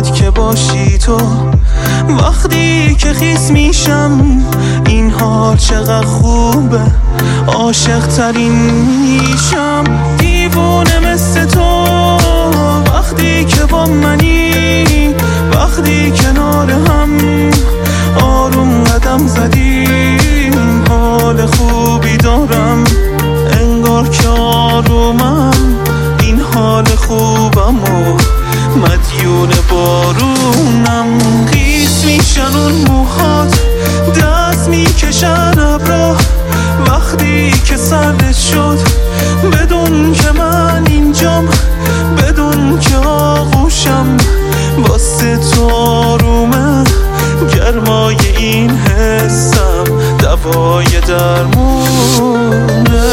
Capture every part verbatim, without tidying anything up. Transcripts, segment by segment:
موهات که باشی تو. وقتی که خیس میشم این حال چقدر خوبه، عاشق ترین میشم، دیوونه مثل تو. وقتی که با منی، وقتی کنار هم آروم قدم زدیم، حال خوبی دارم، انگار که آرومم، این حال خوبم و مدیون بارونم. خیس میشن اون موهات، دست میکشن ابرا، وقتی که سردت شد بدون که من اینجام، بدون که آغوشم، واسه تو آرومه، گرمای این حسم دوای درمونه.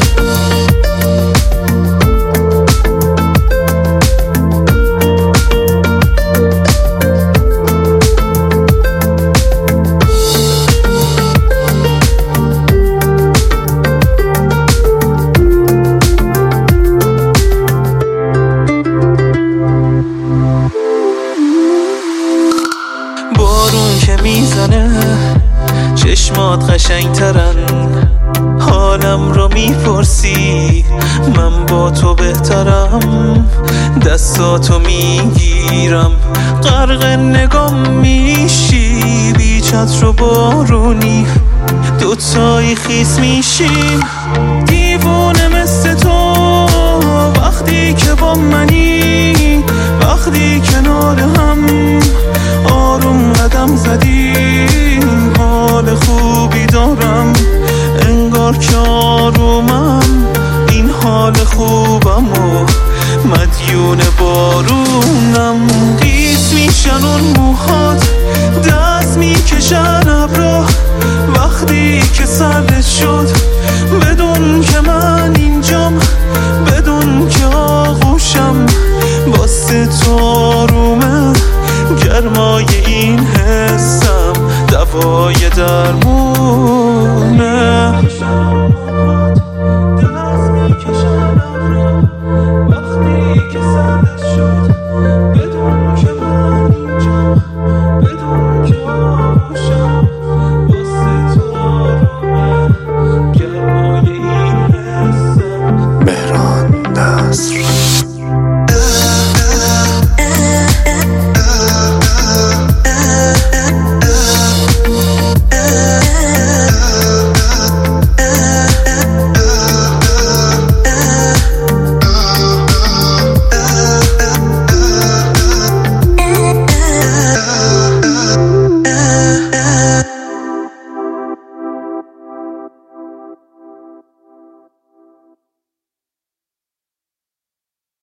بارون که میزنه چشمات قشنگ ترن، حالم رو میپرسی من با تو بهترم، دستاتو میگیرم غرق نگام میشی، بی چتر و بارونی دوتایی خیس میشیم، دیوونه مثل تو. وقتی که با منی، وقتی کنار هم آروم قدم زدیم، حال خوبی دارم، انگار که آرومم، این حال خوبم و مدیون بارونم. خیس میشن اون موهات، دست میکشن ابرا، وقتی که سردت شد بدون که من این